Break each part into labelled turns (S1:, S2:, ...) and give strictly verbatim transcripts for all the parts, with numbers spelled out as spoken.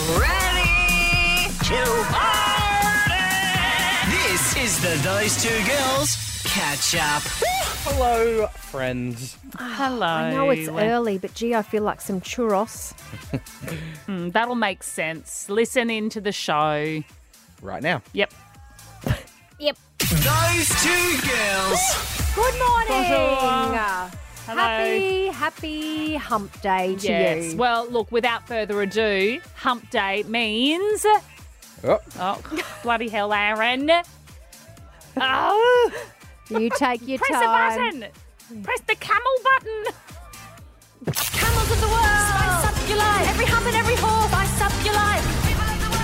S1: Ready to party! This is the Those Two Girls Catch Up.
S2: Hello, friends.
S3: Hello.
S4: I know it's early, but gee, I feel like some churros.
S3: Mm, that'll make sense. Listen into the show.
S2: Right now.
S3: Yep.
S4: Yep.
S1: Those Two Girls.
S4: Good morning.
S3: Bonjour. Hello.
S4: Happy, happy hump day to
S3: Yes.
S4: you.
S3: Well, look, without further ado, hump day means...
S2: Oh,
S3: Oh, bloody hell, Aaron. Oh,
S4: You take your
S3: press
S4: time.
S3: a button. Press the camel button.
S5: Camels of the world. Spice up your life. Every hump and every horse. Spice up your life. People of the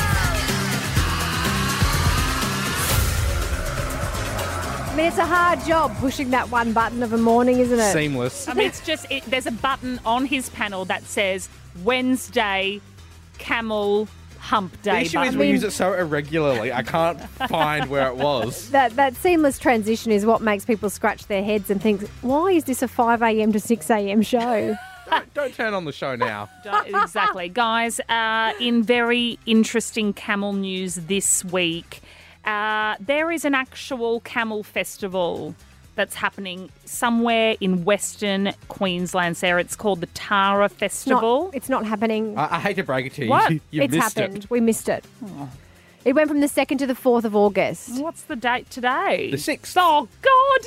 S5: world.
S4: I mean, it's a hard job pushing that one button of a morning, isn't it?
S2: seamless.
S3: I mean, it's just, it, there's a button on his panel that says Wednesday Camel Hump
S2: The
S3: Day
S2: issue is
S3: button.
S2: we use it so irregularly, I can't find where it was.
S4: That that seamless transition is what makes people scratch their heads and think, why is this a five a.m. to six a.m. show?
S2: Don't turn on the show now.
S3: Exactly. Guys, uh, in very interesting camel news this week, uh, there is an actual camel festival that's happening somewhere in Western Queensland, Sarah. It's called the Tara
S4: Not,
S3: Festival.
S4: it's not happening.
S2: I, I hate to break it to you.
S3: What?
S2: You, you've
S4: it's
S2: missed
S4: happened.
S2: it.
S4: We missed it. It went from the second to the fourth of August.
S3: What's the date today?
S2: The sixth.
S3: Oh, God.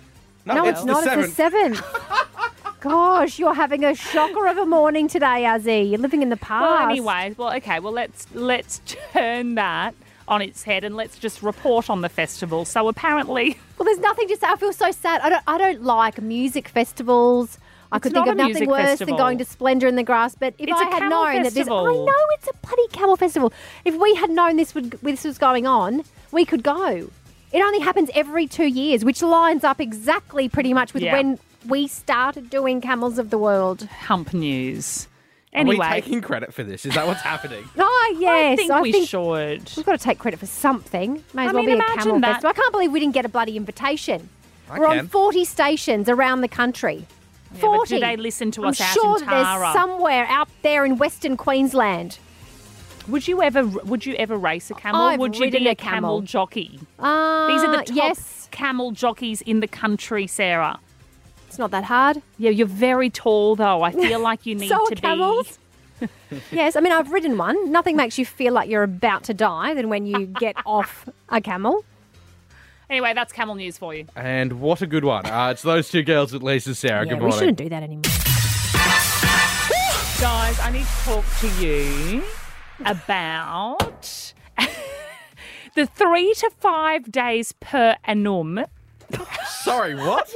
S4: No, it's,
S2: it's
S4: not.
S2: the
S4: It's
S2: seventh.
S4: the seventh. Gosh, you're having a shocker of a morning today, Azzy. You're living in the past.
S3: Well, anyway, well, okay, well, let's let's turn that on its head and let's just report on the festival. So apparently...
S4: Well, there's nothing to say. I feel so sad. I don't. I don't like music festivals. I
S3: It's
S4: could think
S3: not
S4: of
S3: a
S4: nothing
S3: music
S4: worse
S3: festival.
S4: than going to Splendour in the Grass. But if
S3: It's
S4: I
S3: a
S4: had
S3: camel
S4: known that this, I
S3: festival.
S4: know it's a bloody camel festival. If we had known this would this was going on, we could go. It only happens every two years, which lines up exactly pretty much with
S3: Yeah.
S4: when we started doing Camels of the World.
S3: Hump news.
S2: Are
S3: Anyway,
S2: we taking credit for this? Is that what's happening?
S4: Oh yes,
S3: I think we should.
S4: We've got to take credit for something. May as
S3: I
S4: well
S3: mean,
S4: be a
S3: imagine
S4: camel
S3: that.
S4: festival. I can't believe we didn't get a bloody invitation.
S2: I
S4: We're
S2: can.
S4: on forty stations around the country.
S3: Yeah,
S4: forty.
S3: but do they listen to
S4: I'm
S3: us out
S4: sure
S3: in
S4: that
S3: Tara?
S4: there's somewhere out there in Western Queensland.
S3: Would you ever? Would you ever race a camel?
S4: I've
S3: would you
S4: ridden
S3: be a
S4: a
S3: camel,
S4: camel.
S3: jockey?
S4: Uh,
S3: These are the top
S4: Yes,
S3: camel jockeys in the country, Sarah.
S4: it's not that hard.
S3: Yeah, you're very tall though. I feel like you need
S4: So are
S3: to
S4: camels.
S3: be.
S4: Yes, I mean, I've ridden one. Nothing makes you feel like you're about to die than when you get off a camel.
S3: Anyway, that's camel news for you.
S2: And what a good one. Uh, it's those two girls at Lisa Sarah.
S4: Yeah,
S2: good
S4: we
S2: morning.
S4: shouldn't do that anymore.
S3: Guys, I need to talk to you about the three to five days per annum.
S2: Sorry, what?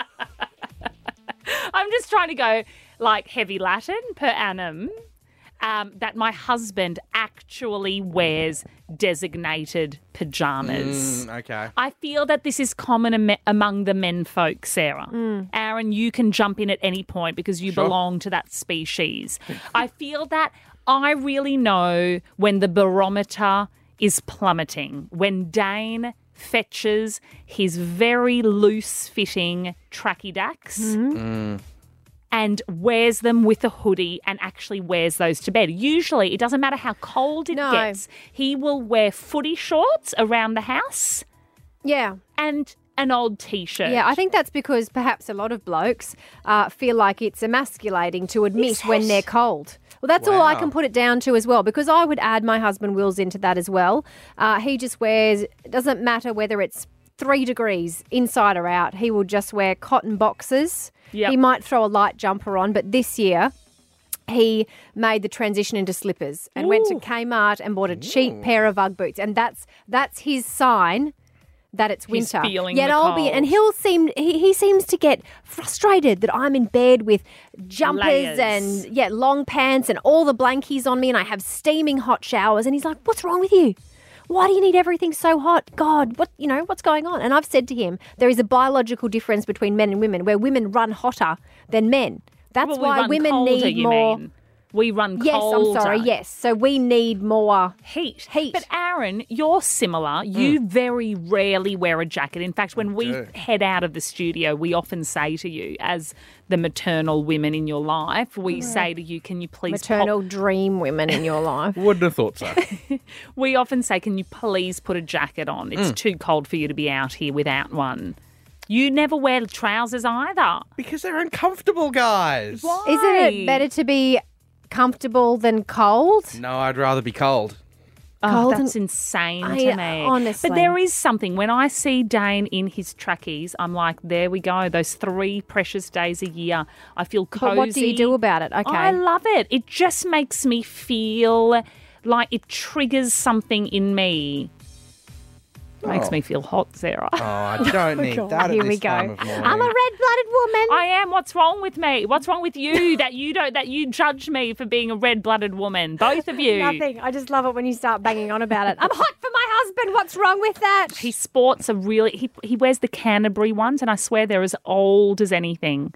S3: I'm just trying to go like heavy Latin per annum. Um, that my husband actually wears designated pajamas.
S2: Mm, okay.
S3: I feel that this is common am- among the men folk, Sarah. Aaron, you can jump in at any point because you
S2: Sure.
S3: belong to that species. I feel that I really know when the barometer is plummeting, when Dane fetches his very loose-fitting tracky dacks and wears them with a hoodie and actually wears those to bed. Usually, it doesn't matter how cold it
S4: No.
S3: gets, he will wear footy shorts around the house
S4: Yeah.
S3: and an old T-shirt.
S4: Yeah, I think that's because perhaps a lot of blokes uh, feel like it's emasculating to admit when they're cold. Well, that's all I
S2: Wow.
S4: can put it down to as well, because I would add my husband Will's into that as well. Uh, he just wears, it doesn't matter whether it's three degrees inside or out, he will just wear cotton boxers.
S3: Yep.
S4: He might throw a light jumper on, but this year he made the transition into slippers and went to
S3: Ooh.
S4: Kmart and bought a cheap pair of Ugg boots. And that's that's his sign that it's
S3: He's
S4: winter.
S3: feeling
S4: Yet
S3: the
S4: I'll be,
S3: cold.
S4: and he'll seem he, he seems to get frustrated that I'm in bed with jumpers
S3: Layers.
S4: and yeah, long pants and all the blankies on me, and I have steaming hot showers. And he's like, "What's wrong with you? Why do you need everything so hot? God, what you know, what's going on?" And I've said to him, there is a biological difference between men and women, where women run hotter than men. That's
S3: Well, we
S4: why
S3: run
S4: women
S3: colder,
S4: need
S3: you
S4: more.
S3: mean. We run
S4: Yes,
S3: colder.
S4: I'm sorry. Yes. So we need more
S3: Heat.
S4: Heat.
S3: But Aaron, you're similar. You very rarely wear a jacket. In fact, when we
S2: do.
S3: head out of the studio, we often say to you, as the maternal women in your life, we say to you, can you please
S4: maternal dream women in your life.
S2: Wouldn't have thought so.
S3: pop- we often say, can you please put a jacket on? It's too cold for you to be out here without one. You never wear trousers either.
S2: Because they're uncomfortable, guys.
S3: Why?
S4: Isn't it better to be comfortable than cold?
S2: No, I'd rather be cold.
S3: Oh,
S4: Cold
S3: that's
S4: and-
S3: insane
S4: I-
S3: to me.
S4: honestly.
S3: But there is something. When I see Dane in his trackies, I'm like, there we go. Those three precious days a year. I feel cozy.
S4: But what do you do about it? Okay.
S3: I love it. It just makes me feel like it triggers something in me. Makes
S2: Oh.
S3: me feel hot, Sarah.
S2: Oh, I don't need that at
S4: Here
S2: this
S4: we go.
S2: time of morning.
S4: I'm a red-blooded woman.
S3: I am. What's wrong with me? What's wrong with you that you don't that you judge me for being a red-blooded woman? Both of you.
S4: Nothing. I just love it when you start banging on about it. I'm hot for my husband. What's wrong with that?
S3: He sports a really he he wears the Canterbury ones, and I swear they're as old as anything.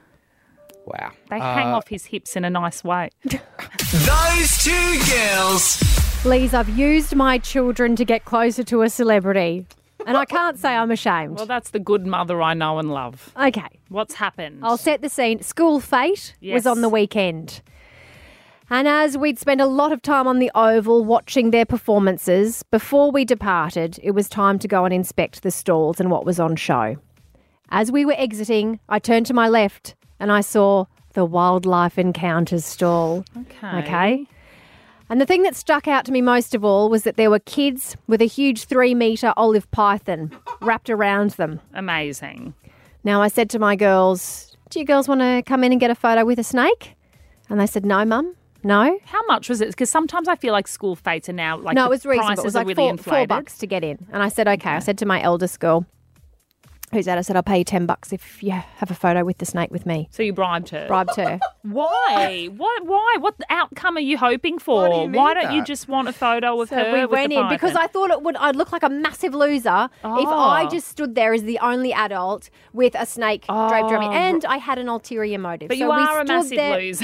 S2: Wow.
S3: They hang off his hips in a nice way.
S1: Those two girls.
S4: Please, I've used my children to get closer to a celebrity. And I can't say I'm ashamed.
S3: Well, that's the good mother I know and love.
S4: Okay.
S3: What's happened?
S4: I'll set the scene. School Fate
S3: Yes.
S4: was on the weekend. And as we'd spent a lot of time on the Oval watching their performances, before we departed, it was time to go and inspect the stalls and what was on show. As we were exiting, I turned to my left and I saw the Wildlife Encounters stall.
S3: Okay.
S4: Okay. And the thing that stuck out to me most of all was that there were kids with a huge three metre olive python wrapped around them.
S3: Amazing.
S4: Now, I said to my girls, do you girls want to come in and get a photo with a snake? And they said, no, Mum, no.
S3: How much was it? Because sometimes I feel like school fates are now like
S4: no,
S3: the
S4: it was reasonable.
S3: prices
S4: It was
S3: are
S4: like
S3: really
S4: four,
S3: inflated.
S4: four bucks to get in. And I said, okay. I said to my eldest girl, who's that? I said, I'll pay you ten bucks if you have a photo with the snake with me.
S3: So you bribed her.
S4: Bribed her.
S3: Why? What? Why? What outcome are you hoping for?
S2: Why do you need
S3: Why don't you
S2: that?
S3: just want a photo of
S4: So
S3: her?
S4: we
S3: with
S4: went
S3: the
S4: in because
S3: python?
S4: I thought it would. I'd look like a massive loser if
S3: Oh.
S4: I just stood there as the only adult with a snake draped around me,
S3: Oh.
S4: and I had an ulterior motive.
S3: But
S4: so
S3: you
S4: we
S3: are a
S4: stood
S3: massive
S4: there,
S3: loser.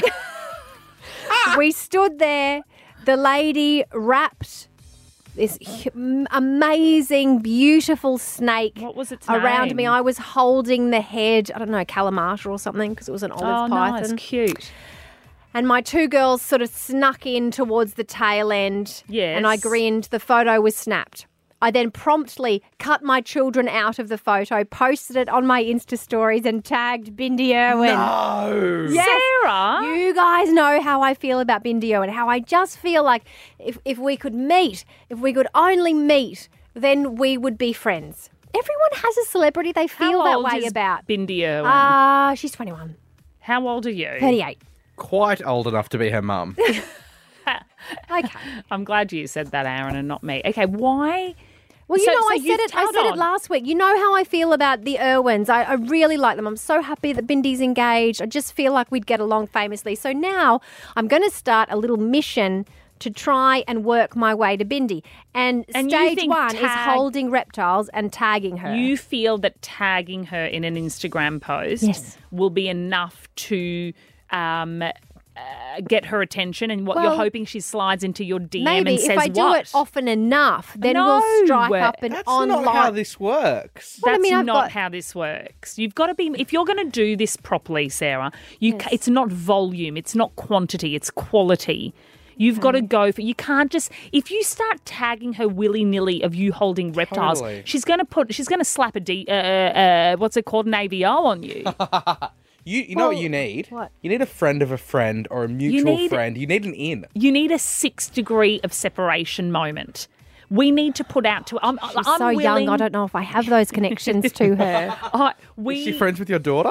S4: We stood there. The lady wrapped this hu- m- amazing, beautiful snake
S3: What was its
S4: around
S3: name?
S4: me. I was holding the head. I don't know, Kalamata or something, because it was an olive
S3: Oh, nice,
S4: python.
S3: cute.
S4: And my two girls sort of snuck in towards the tail end.
S3: Yes.
S4: And I grinned. The photo was snapped. I then promptly cut my children out of the photo, posted it on my Insta stories, and tagged Bindi Irwin.
S2: No.
S4: Yes.
S3: Sarah,
S4: You guys know how I feel about Bindi Irwin, how I just feel like if, if we could meet, if we could only meet, then we would be friends. Everyone has a celebrity they feel
S3: how
S4: that
S3: old
S4: way
S3: is
S4: about.
S3: Bindi Irwin?
S4: Ah, she's twenty-one.
S3: how old are you?
S4: thirty-eight.
S2: Quite old enough to be her mum.
S4: Okay.
S3: I'm glad you said that, Aaron, and not me. Okay, why?
S4: Well, you
S3: So-
S4: know,
S3: so
S4: I
S3: you've
S4: said it. I
S3: held
S4: said it
S3: on.
S4: last week. You know how I feel about the Irwins. I, I really like them. I'm so happy that Bindi's engaged. I just feel like we'd get along famously. So now I'm going to start a little mission to try and work my way to Bindi. And,
S3: And you
S4: stage
S3: think
S4: one is
S3: tag-
S4: holding reptiles and tagging her.
S3: You feel that tagging her in an Instagram post
S4: Yes.
S3: will be enough to um, uh, get her attention, and what
S4: Well,
S3: you're hoping she slides into your D M
S4: Maybe
S3: and
S4: if
S3: says
S4: I do
S3: what?
S4: it often enough, then
S3: No,
S4: we'll strike up an
S2: That's
S4: online.
S2: not how this works.
S4: Well, I
S3: That's
S4: mean, I've
S3: not
S4: got-
S3: how this works. You've got to be. If you're going to do this properly, Sarah, you. ca It's not volume. It's not quantity. It's quality. You've got to go for. You can't just. If you start tagging her willy nilly of you holding reptiles,
S2: Totally.
S3: she's going to put. She's going to slap a D. Uh, uh, what's it called? An A V O on you.
S2: You, you know what
S4: Well,
S2: you need?
S4: what?
S2: You need a friend of a friend or a mutual
S3: need-
S2: friend. You need an in.
S3: You need a six degree of separation moment. We need to put out to. I'm,
S4: She's
S3: I'm
S4: so
S3: willing,
S4: young, I don't know if I have those connections to her.
S3: I- we,
S2: Is she friends with your daughter?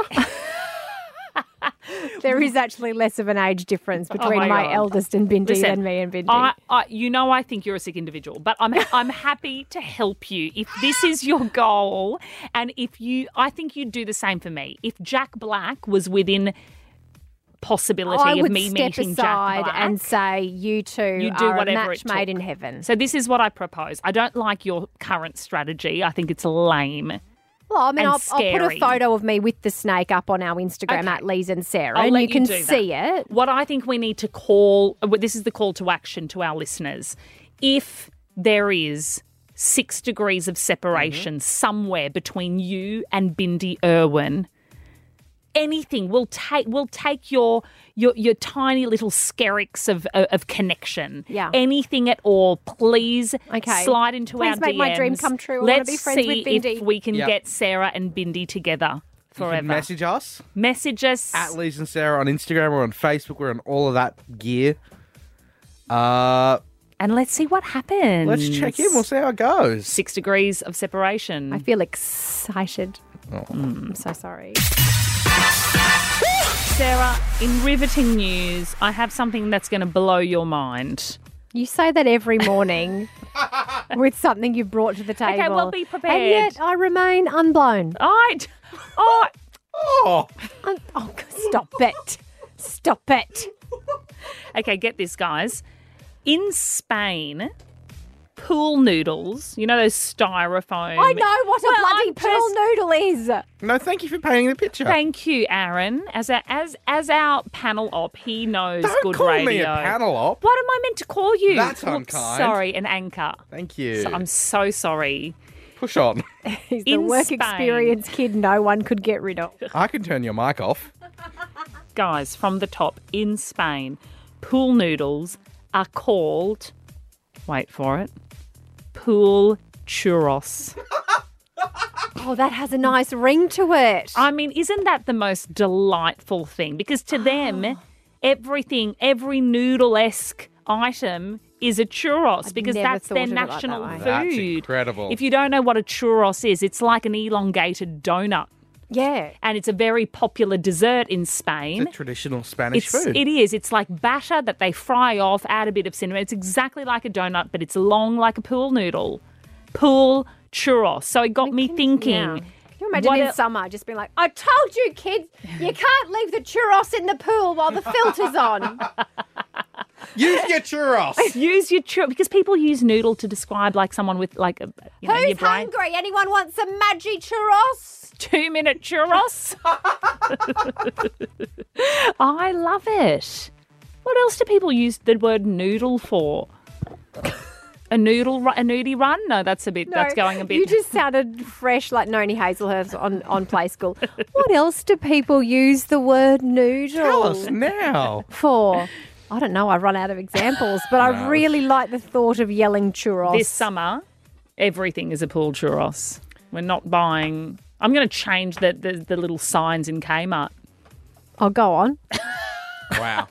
S4: There is actually less of an age difference between
S3: my
S4: my,
S3: God.
S4: eldest and Bindi
S3: Listen,
S4: than me and Bindi.
S3: I, I, you know, I think you're a sick individual, but I'm I'm happy to help you if this is your goal, and if you, I think you'd do the same for me. If Jack Black was within possibility
S4: I
S3: of
S4: would
S3: me
S4: step
S3: meeting
S4: aside
S3: Jack Black,
S4: and say, you two
S3: You do
S4: are
S3: whatever
S4: a
S3: it
S4: match made
S3: took.
S4: in heaven.
S3: So this is what I propose. I don't like your current strategy. I think it's lame.
S4: Well, I mean,
S3: and
S4: I'll, I'll put a
S3: scary.
S4: photo of me with the snake up on our Instagram
S3: Okay.
S4: at Lees and Sarah,
S3: I'll
S4: and
S3: let
S4: you can
S3: do that.
S4: see it.
S3: What I think we need to call, well, this is the call to action to our listeners. If there is six degrees of separation
S4: Mm-hmm.
S3: somewhere between you and Bindi Irwin, anything will take will take your your your tiny little skerricks of of, of connection.
S4: Yeah.
S3: Anything at all, please
S4: Okay.
S3: slide into
S4: Please
S3: our
S4: make
S3: D Ms.
S4: my dream come true. I wanna
S3: Let's
S4: be friends
S3: see
S4: with Bindi.
S3: if we can
S2: Yep.
S3: get Sarah and Bindi together
S2: You
S3: forever.
S2: can message us
S3: Message us.
S2: at Lees and Sarah on Instagram or on Facebook. We're on all of that gear. Uh,
S3: And let's see what happens.
S2: let's check in. We'll see how it goes.
S3: Six degrees of separation.
S4: I feel excited.
S3: Oh.
S4: I'm so sorry.
S3: Sarah, in riveting news, I have something that's going to blow your mind.
S4: You say that every morning with something you brought to the table.
S3: Okay, well, be prepared.
S4: And yet I remain unblown.
S3: I, oh,
S2: Oh,
S4: I'm, oh, stop it. Stop it.
S3: okay, get this, guys. In Spain, pool noodles, you know those styrofoam.
S4: I know what a
S3: Well,
S4: bloody
S3: I'm
S4: pool
S3: just-
S4: noodle is.
S2: no, thank you for painting the picture.
S3: Thank you, Aaron. As a, as as our panel op, he knows
S2: Don't
S3: good
S2: call
S3: radio.
S2: me a panel op.
S3: What am I meant to call you?
S2: That's
S3: Oops,
S2: unkind.
S3: Sorry, an anchor.
S2: Thank you.
S3: So I'm so sorry.
S2: Push on.
S4: He's the
S3: In
S4: work
S3: Spain.
S4: experience kid no one could get rid of.
S2: I can turn your mic off.
S3: Guys, from the top, in Spain, pool noodles are called, wait for it, pool churros.
S4: Oh, that has a nice ring to it.
S3: I mean, isn't that the most delightful thing? Because to them, everything, every noodle-esque item is a churros because
S4: never
S3: that's
S4: thought
S3: their
S4: of it like that
S3: national
S4: way.
S3: food.
S2: That's incredible.
S3: If you don't know what a churros is, it's like an elongated donut.
S4: Yeah.
S3: And it's a very popular dessert in Spain.
S2: It's a traditional Spanish
S3: It's,
S2: food.
S3: it is. It's like batter that they fry off, add a bit of cinnamon. It's exactly like a donut, but it's long like a pool noodle. Pool churros. So it got me thinking.
S4: Yeah. Can you imagine
S3: what
S4: in
S3: el-
S4: summer just being like, I told you, kids, you can't leave the churros in the pool while the filter's on.
S2: Use your churros.
S3: Use your churros because people use noodle to describe like someone with like a you know, your
S4: Who's
S3: brain.
S4: hungry? Anyone want some Maggi churros?
S3: Two minute churros. I love it. What else do people use the word noodle for? A noodle, ru- a nudie run? No, that's a bit. that's going a bit.
S4: You just sounded fresh like Noni Hazelhurst on, on Play School. What else do people use the word noodle
S2: Tell us now.
S4: for? I don't know. I run out of examples, but I
S2: No.
S4: really like the thought of yelling churros.
S3: This summer, everything is a pool churros. We're not buying. I'm going to change the, the the little signs in Kmart.
S4: I'll go on.
S2: Wow.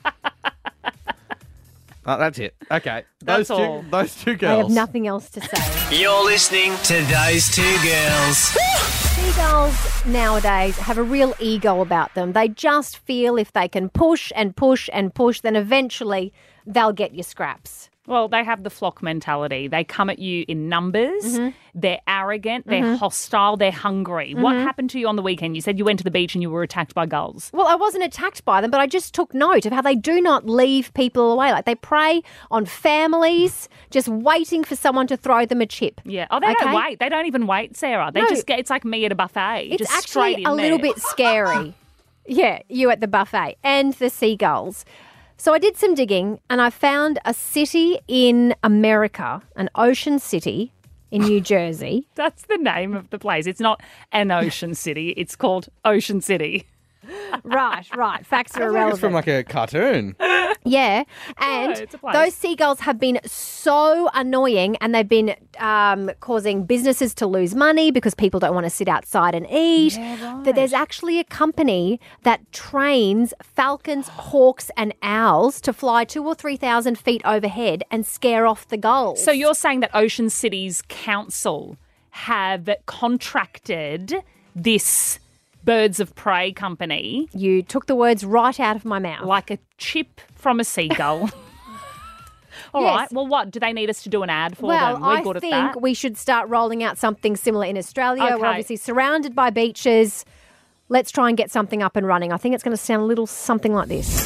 S2: Oh, that's it. Okay.
S3: That's
S2: those two,
S3: all.
S2: Those two
S4: I
S2: girls.
S4: have nothing else to say.
S1: You're listening to Those Two Girls.
S4: Seagulls nowadays have a real ego about them. They just feel if they can push and push and push, then eventually they'll get your scraps.
S3: Well, they have the flock mentality. They come at you in numbers.
S4: Mm-hmm.
S3: They're arrogant. They're hostile. They're hungry. What happened to you on the weekend? You said you went to the beach and you were attacked by gulls.
S4: Well, I wasn't attacked by them, but I just took note of how they do not leave people away. Like they prey on families, just waiting for someone to throw them a chip.
S3: Yeah. Oh, they don't
S4: Okay.
S3: wait. They don't even wait, Sarah. They
S4: No.
S3: just get. It's like me at a buffet.
S4: It's
S3: just
S4: actually
S3: straight in
S4: a little
S3: there.
S4: bit scary. Yeah, you at the buffet and the seagulls. So I did some digging and I found a city in America, an ocean city in New Jersey.
S3: That's the name of the place. It's not an ocean city. It's called Ocean City.
S4: Right, right. Facts are
S2: Sounds like
S4: irrelevant.
S2: it's from like a cartoon.
S4: Yeah, and
S3: it's a place.
S4: those seagulls have been so annoying and they've been um, causing businesses to lose money because people don't want to sit outside and eat. That there's actually a company that trains falcons, hawks and owls to fly two or three thousand feet overhead and scare off the gulls.
S3: So you're saying that Ocean City's council have contracted this birds of prey company
S4: You took the words right out of my mouth.
S3: like a chip from a seagull. All
S4: Yes.
S3: right. Well, what do they need us to do an ad for
S4: Well,
S3: them? We're
S4: I
S3: good
S4: think
S3: at that.
S4: we should start rolling out something similar in Australia. We're
S3: Okay.
S4: obviously surrounded by beaches. Let's try and get something up and running. I think it's going to sound a little something like this.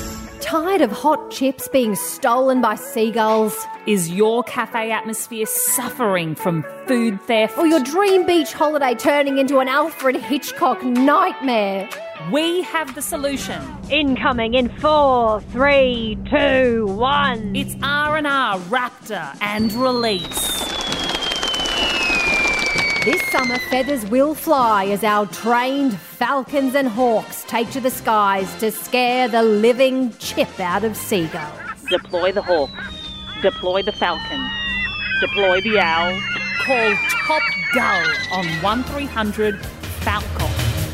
S4: tired of hot chips being stolen by seagulls?
S3: Is your cafe atmosphere suffering from food theft?
S4: Or your dream beach holiday turning into an Alfred Hitchcock nightmare?
S3: We have the solution.
S4: Incoming in four, three, two, one.
S3: It's R and R Raptor and Release.
S4: This summer, feathers will fly as our trained falcons and hawks take to the skies to scare the living chip out of seagulls.
S3: Deploy the hawk. Deploy the falcon. Deploy the owl. Call Top Gull on one three hundred Falcon.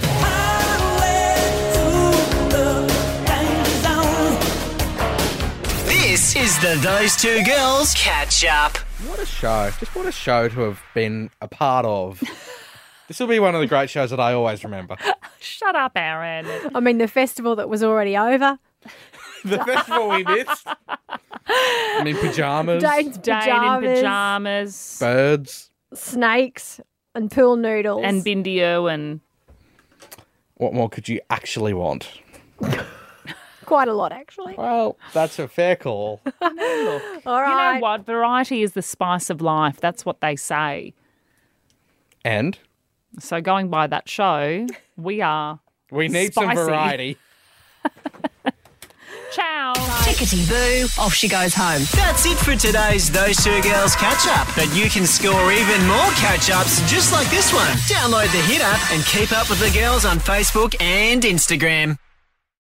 S1: This is the Those Two Girls Catch Up.
S2: What a show. Just what a show to have been a part of. This will be one of the great shows that I always remember.
S3: Shut up, Aaron.
S4: I mean, the festival that was already over.
S2: The festival we missed. I mean, pyjamas,
S4: Dane's
S3: Dane
S4: pyjamas,
S3: in pyjamas.
S2: birds.
S4: snakes, and pool noodles.
S3: And Bindi Irwin.
S2: What more could you actually want?
S4: Quite a lot, actually.
S2: Well, that's a fair call.
S4: All
S3: You
S4: right.
S3: know what? Variety is the spice of life. That's what they say.
S2: And
S3: So going by that show, we are
S2: we need some
S3: Spicy.
S2: variety.
S3: ciao.
S1: Tickety boo, off she goes home. That's it for today's Those Two Girls Catch Up. But you can score even more catch ups just like this one. Download the Hit app and keep up with the girls on Facebook and Instagram.